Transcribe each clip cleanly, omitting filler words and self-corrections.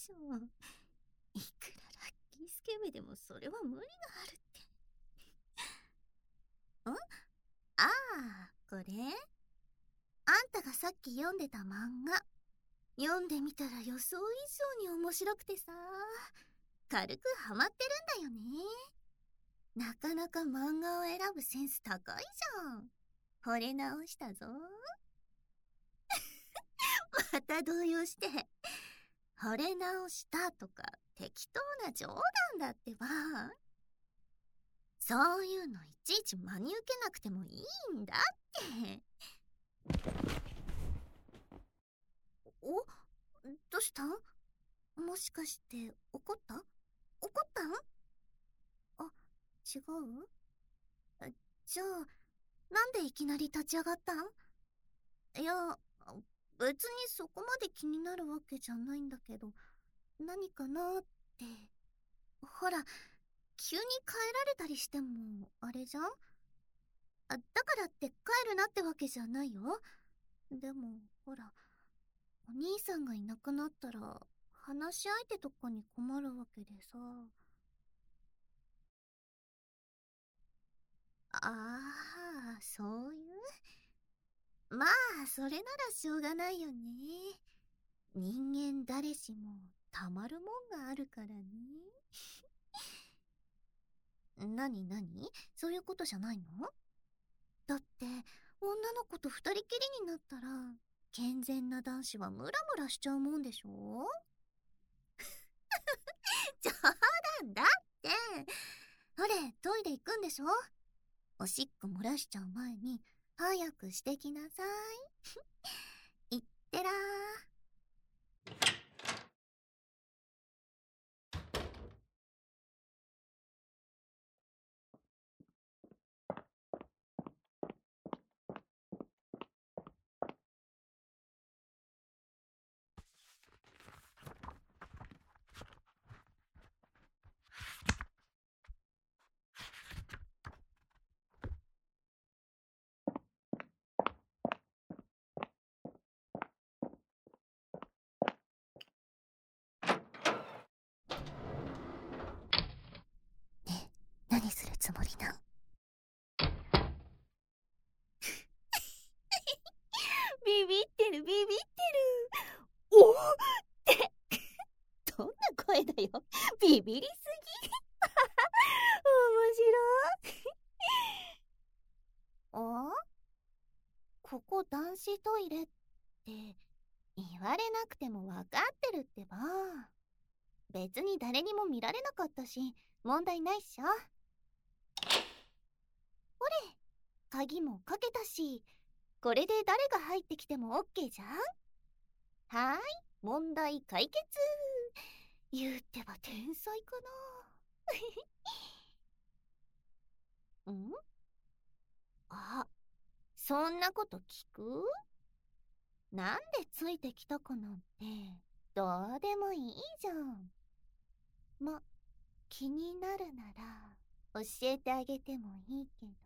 しょ。いくらラッキースケベでもそれは無理があるって。ん？ああ、これ？あんたがさっき読んでた漫画。読んでみたら予想以上に面白くてさ、軽くハマってるんだよね。なかなか漫画を選ぶセンス高いじゃん。惚れ直したぞ。また動揺して。惚れ直したとか適当な冗談だってば。そういうのいちいち真に受けなくてもいいんだって。お？どうした？もしかして怒った？怒ったん？あ、違う？じゃあ、なんでいきなり立ち上がったん？いや、別にそこまで気になるわけじゃないんだけど、何かなって。ほら、急に帰られたりしても、あれじゃん？だからって帰るなってわけじゃないよ。でも、ほら、お兄さんがいなくなったら、話し相手とかに困るわけでさ。ああ、そういう。まあ、それならしょうがないよね。人間誰しもたまるもんがあるからね。なになに？そういうことじゃないの？だって、女の子と二人きりになったら、健全な男子はムラムラしちゃうもんでしょ？冗談だって。ほれ、トイレ行くんでしょ？おしっこ漏らしちゃう前に、早くしてきなさい。いってらー。ねえ、何するつもりなん？ビビってるビビってる。おーってどんな声だよ。ビビりすぎ。面白い。あ？ここ男子トイレって言われなくてもわかってるってば。別に誰にも見られなかったし問題ないっしょ。ほれ、鍵もかけたし、これで誰が入ってきてもオッケーじゃん。はーい、問題解決。言うてば天才かな。ん？あ、そんなこと聞く？なんでついてきたかなんてどうでもいいじゃん。ま、気になるなら教えてあげてもいいけど、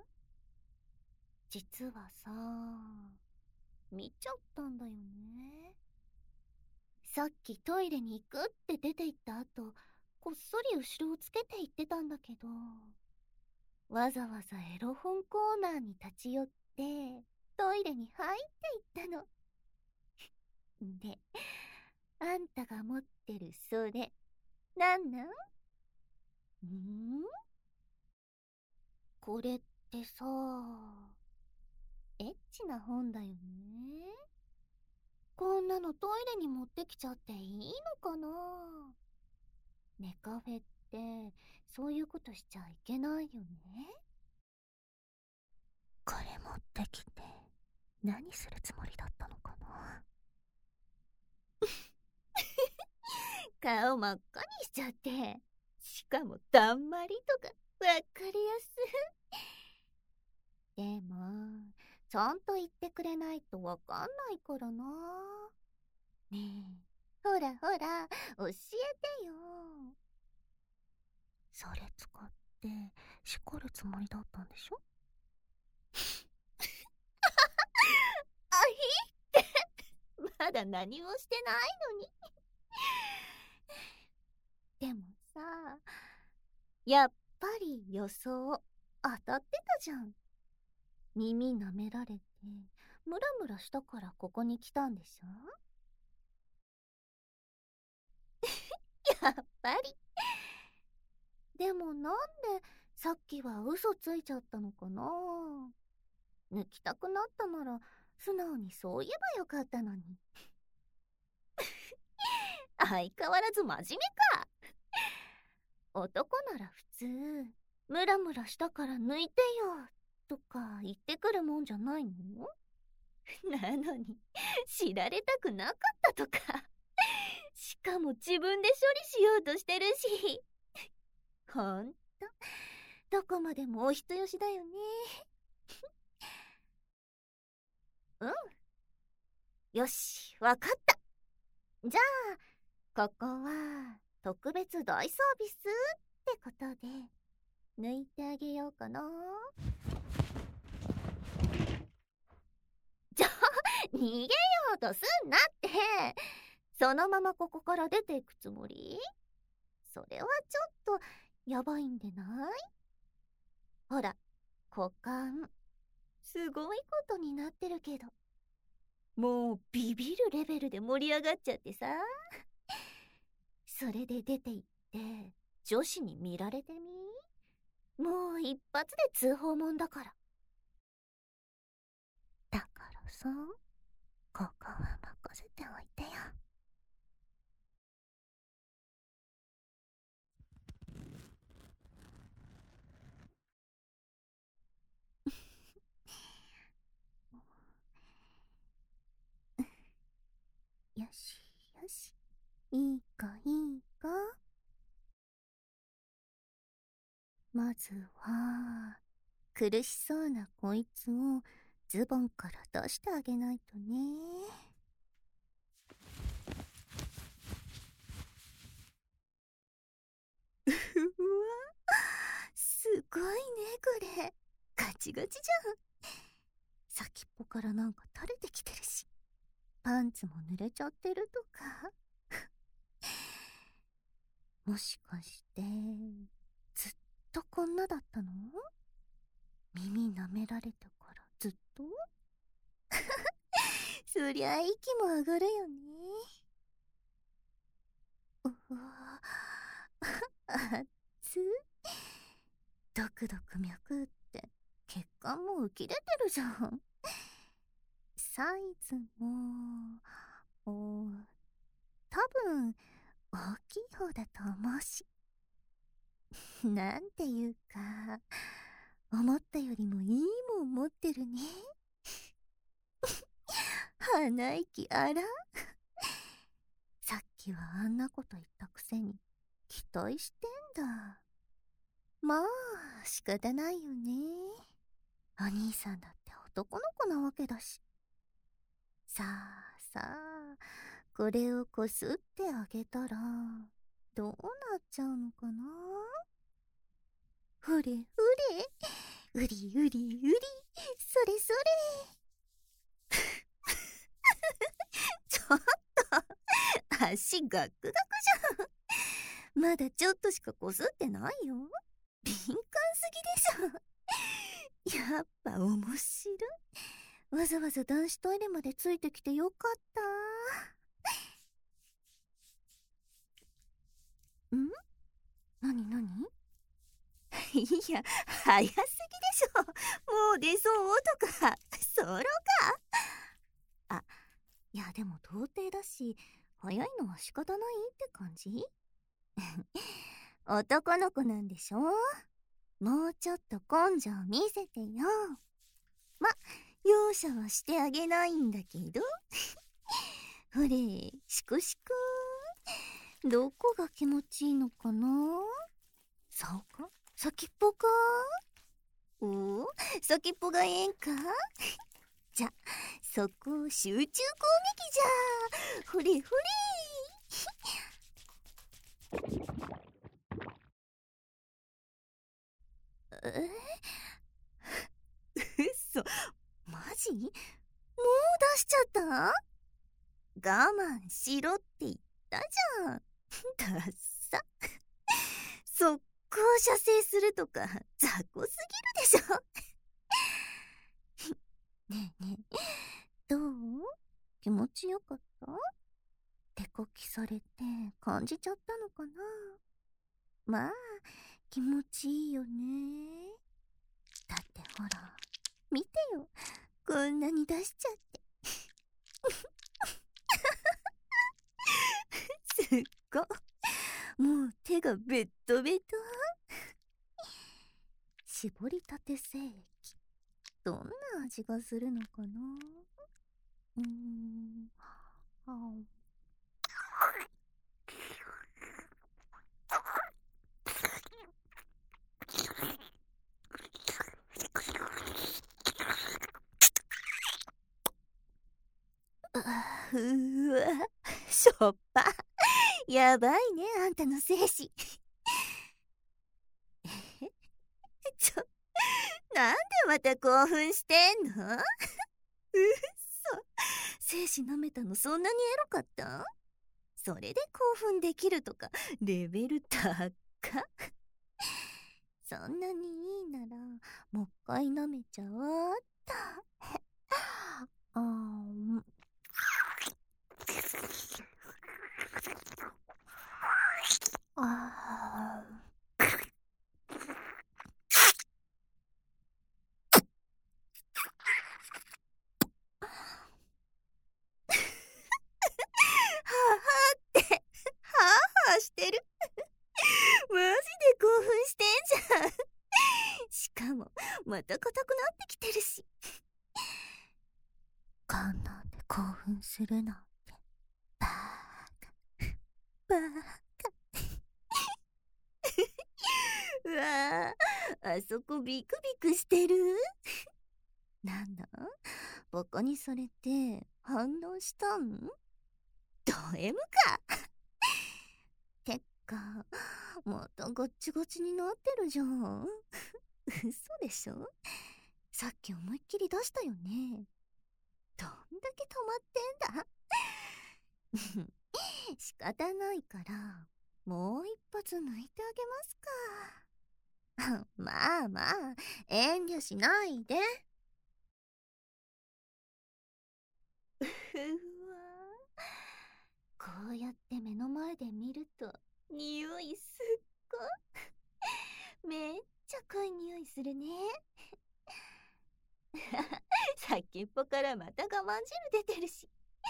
実はさ、見ちゃったんだよね。さっきトイレに行くって出て行った後、こっそり後ろをつけて行ってたんだけど、わざわざエロ本コーナーに立ち寄ってトイレに入って行ったの。で、あんたが持ってるそれ、なんなん？これってさ、エッチな本だよね。こんなのトイレに持ってきちゃっていいのかな？ネカフェってそういうことしちゃいけないよね。これ持ってきて何するつもりだったのかな？顔真っ赤にしちゃって、しかもだんまりとかわかりやすい。でもちゃんと言ってくれないとわかんないからな。ねえ、ほらほら教えてよ。それ使って叱るつもりだったんでしょ？あひってまだ何もしてないのに。 やっぱり予想当たってたじゃん。耳舐められてムラムラしたからここに来たんでしょ。やっぱり。でもなんでさっきは嘘ついちゃったのかな。抜きたくなったなら素直にそう言えばよかったのに。相変わらず真面目か。男なら普通ムラムラしたから抜いてよとか言ってくるもんじゃないの？なのに知られたくなかったとか。しかも自分で処理しようとしてるし。ほんとどこまでもお人よしだよね。うん、よしわかった。じゃあここは特別大サービスってことで抜いてあげようかな。じゃあ逃げようとすんなって。そのままここから出ていくつもり？それはちょっとやばいんでない？ほら股間すごいことになってるけど、もうビビるレベルで盛り上がっちゃってさ。それで出て行って女子に見られてみ。もう一発で通報もんだから。だからさ、ここは任せておいてよ。よしよし、いいかいいか。まずは苦しそうなこいつをズボンから出してあげないとね。うわ、すごいねこれ。ガチガチじゃん。先っぽからなんか垂れてきてるし、パンツも濡れちゃってるとか。もしかしてずっとこんなだったの？耳舐められたからずっと？そりゃ息も上がるよね。うわ、あっつ。ドクドク脈って血管も浮き出てるじゃん。サイズも多分大きい方だと思うし。なんていうか思ったよりもいいもん持ってるね。鼻息あら。さっきはあんなこと言ったくせに期待してんだ。まあ仕方ないよね。お兄さんだって男の子なわけだし。さあさあ、これをこすってあげたらどうなっちゃうのかな。ほれほれ、うりうりうり、それそれ。ちょっと足ガクガクじゃん。まだちょっとしかこすってないよ。敏感すぎでしょ。やっぱ面白い。わざわざ男子トイレまでついてきてよかった。ん？なになに？いや、早すぎでしょ。もう出そうとか、ソロか。あ、いやでも童貞だし、早いのは仕方ないって感じ。男の子なんでしょ。もうちょっと根性見せてよ。ま、容赦はしてあげないんだけど。ほれ、しくしく。どこが気持ちいいのかな。そうか、先っぽか。おお、先っぽがええんか。じゃ、そこを集中攻撃じゃ。ほれほれ。え嘘、マジ？もう出しちゃった？我慢しろって言ったじゃん。ダッサ。そっ放射精するとか雑魚すぎるでしょ。ねえねえ、どう？気持ちよかった？手こきされて感じちゃったのかな。まあ気持ちいいよね。だってほら見てよ、こんなに出しちゃって。すっご、もう手がベットベト。絞りたて精液、どんな味がするのかな。あうわ、しょっぱ。やばいね、あんたの精子。ちょ、なんでまた興奮してんの？うっそ、精子舐めたのそんなにエロかった？それで興奮できるとかレベル高っ。そんなにいいならもう一回舐めちゃおうっと。あーあはあって、はあはあしてる。マジで興奮してんじゃん。しかもまた硬くなってきてるし。こんなんで興奮するなんてバーカバーカ。うわあ、あそこビクビクしてる。なんだ、バカにされて反応したん？ド M か。てかまたガッチガチになってるじゃん。嘘でしょ。さっき思いっきり出したよね。どんだけ止まってんだ。仕方ないからもう一発抜いてあげますか。まあまあ遠慮しないで。うわ、こうやって目の前で見ると匂いすっご、めっちゃ濃い匂いするね。先っぽからまた我慢汁出てるし。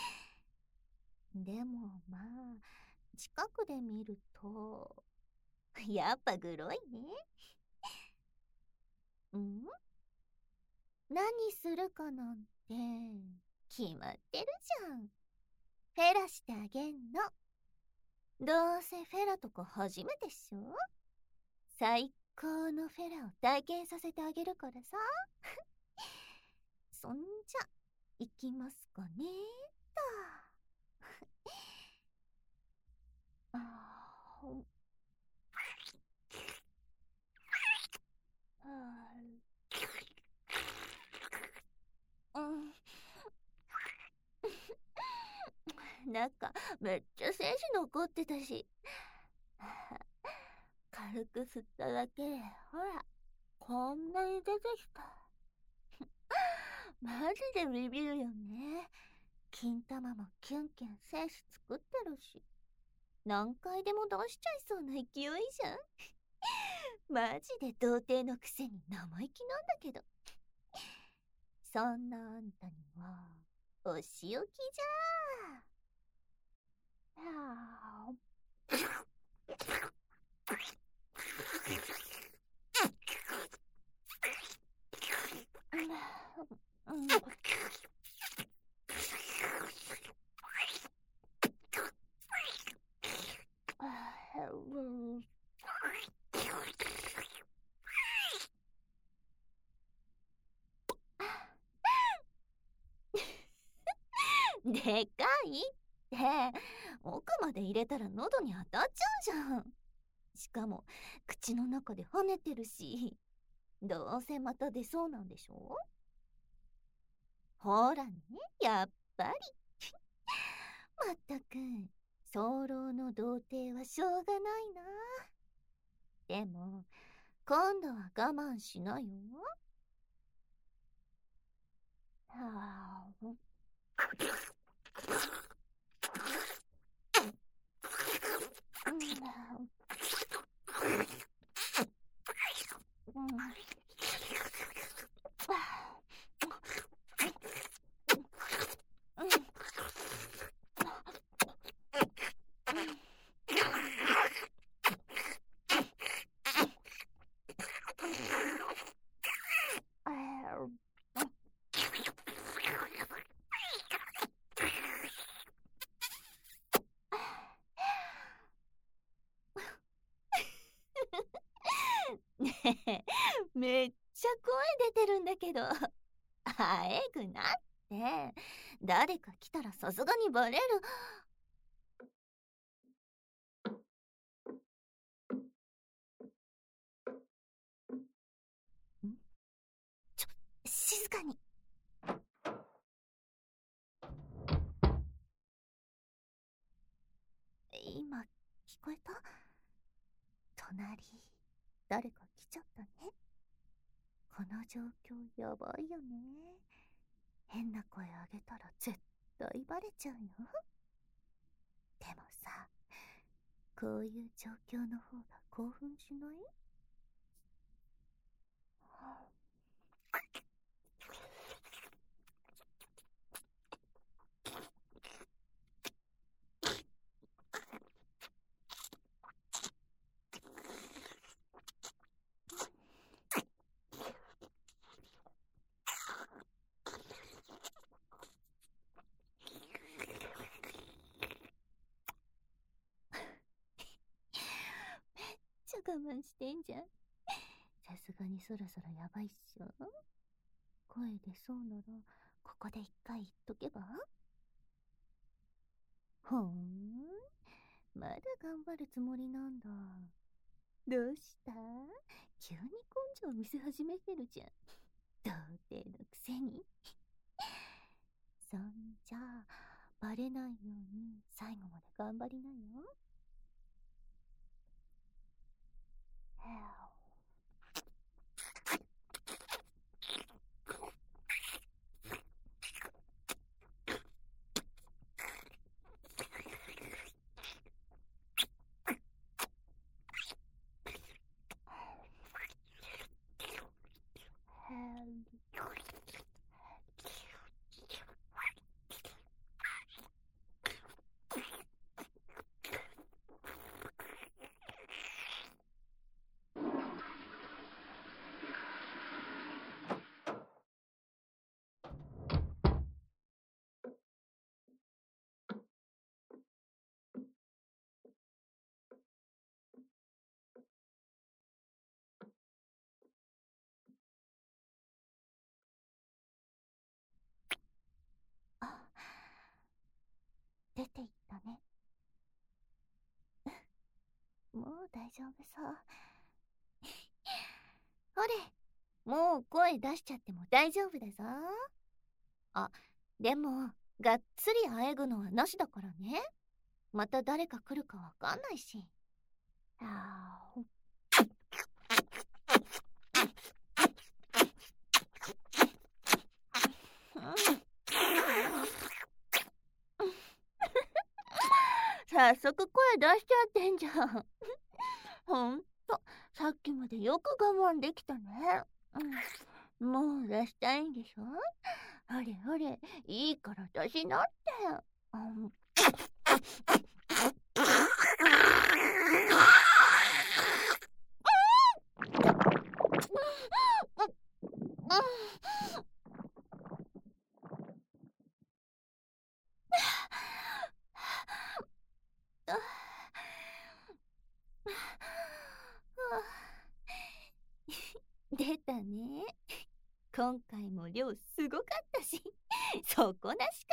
でもまあ近くで見るとやっぱグロいね。ん？何するかなんて決まってるじゃん。フェラしてあげんの。どうせフェラとか初めてっしょ。最高のフェラを体験させてあげるからさ。そんじゃ行きますかねと。あーうん。なんかめっちゃ精子残ってたし。軽く吸っただけでほらこんなに出てきた。マジでビビるよね。金玉もキュンキュン精子作ってるし、何回でも出しちゃいそうな勢いじゃん。マジで童貞のくせに生意気なんだけど。そんなあんたにはお仕置きじゃー。うん、でかいって奥まで入れたら喉に当たっちゃうじゃん。しかも口の中で跳ねてるし、どうせまた出そうなんでしょ。ほらね、やっぱり。まったく早漏の童貞はしょうがないな。 でも、今度は我慢しなよ。はあ。ねえ、めっちゃ声出てるんだけど。あえぐなって。誰か来たらさすがにバレる。ん静かに。今、聞こえた？隣、誰か来ちゃったね。この状況やばいよね。変な声あげたら絶対バレちゃうよ。でもさ、こういう状況の方が興奮しない？ちゃ我慢してんじゃん。さすがにそろそろやばいっしょ。声出そうなら、ここで一回言っとけば？ほーん、まだ頑張るつもりなんだ。どうした？急に根性見せ始めてるじゃん。童貞のくせに。そんじゃあ、バレないように最後まで頑張りなよ。あ、出て行ったね。もう大丈夫そう。ほれ、もう声出しちゃっても大丈夫だぞ。あ、でも、がっつりあえぐのはなしだからね。また誰か来るかわかんないし。あー早速声出しちゃってんじゃん。ほんと、さっきまでよく我慢できたね。もう出したいんでしょ？ほれほれ、いいから出しなって。出たね。今回も量すごかったし、底なしか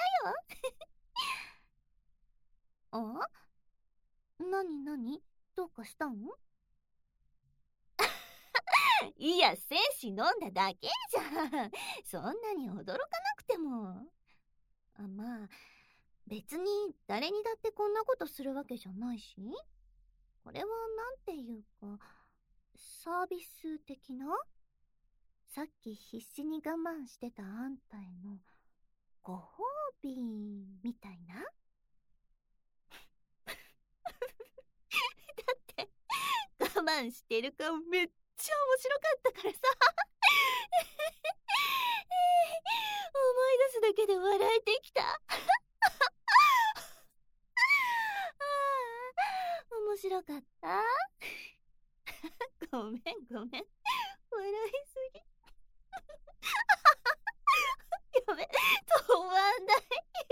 よ。なになに？どうかしたん？いや、精子飲んだだけじゃん。そんなに驚かなくても。まあ、別に誰にだってこんなことするわけじゃないし。これはなんていうか、 サービス的な？さっき必死に我慢してたあんたへのご褒美みたいな？だって我慢してる顔めっちゃ面白かったからさ。思い出すだけで笑えてきた。面白かった。ごめんごめん、笑いすぎ。やべ、止まんない。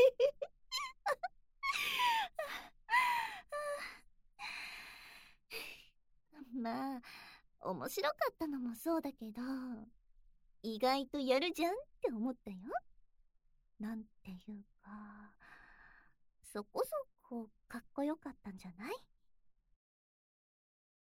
まあ面白かったのもそうだけど、意外とやるじゃんって思ったよ。なんていうか、そこそこかっこよかったんじゃない？